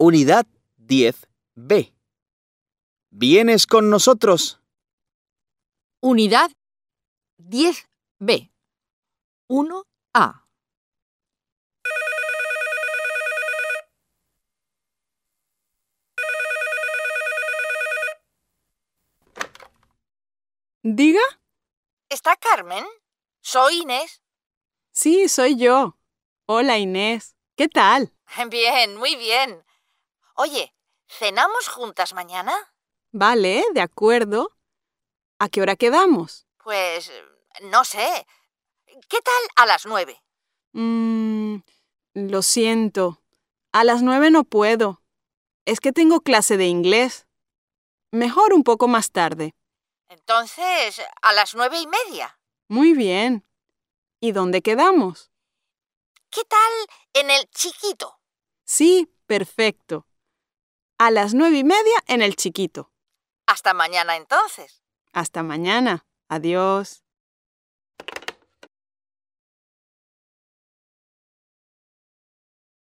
Unidad 10B. ¿Vienes con nosotros? Unidad 10B. 1A. Diga. ¿Está Carmen? Soy Inés. Sí, soy yo. Hola, Inés. ¿Qué tal? Bien, muy bien. Oye, ¿cenamos juntas mañana? Vale, de acuerdo. ¿A qué hora quedamos? Pues, no sé. ¿Qué tal a las 9? Lo siento. A las 9 no puedo. Es que tengo clase de inglés. Mejor un poco más tarde. Entonces, a las 9:30. Muy bien. ¿Y dónde quedamos? ¿Qué tal en el Chiquito? Sí, perfecto. A las 9:30 en el Chiquito. Hasta mañana entonces. Hasta mañana. Adiós.